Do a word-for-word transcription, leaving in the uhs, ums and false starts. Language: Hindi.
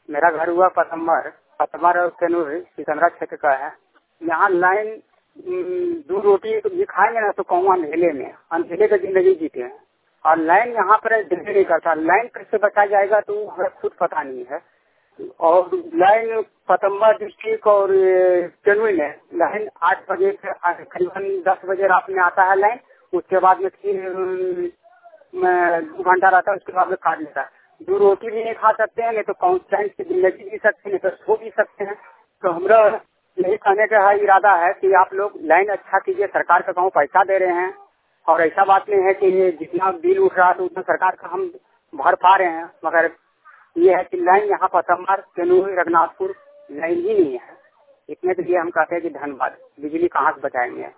मेरा घर हुआ पतम्बर पतम्बर और कैनूर सिकंदरा क्षेत्र का है। यहाँ लाइन दो रोटी भी खाएंगे ना तो कहूँ अंधेले में अंधेले का जिंदगी जीते हैं और लाइन यहाँ पर डिले नहीं करता। लाइन कैसे बचा जाएगा तो हमें खुद पता नहीं है। और लाइन पतम्बर डिस्ट्रिक्ट और कैनूर में लाइन आठ बजे से करीबन दस बजे रात में आता है लाइन। उसके बाद में तीन दो घंटा रहता है, उसके बाद में काट लेता है। दो रोटी भी नहीं खा सकते हैं, नहीं तो कॉन्स्टेंट की जिंदगी जी सकते हैं, नहीं तो सो भी सकते हैं। तो हमारा यही कहने का है इरादा है कि आप लोग लाइन अच्छा कीजिए। सरकार का कहूँ पैसा दे रहे हैं और ऐसा बात नहीं है कि ये जितना बिल उठ रहा है तो उतना सरकार का हम भर पा रहे हैं, मगर ये है कि लाइन यहाँ पतम्बर कैनूर रघुनाथपुर लाइन ही नहीं है। इतने के लिए हम कहते हैं कि धन्यवाद। बिजली कहाँ से बचाएंगे।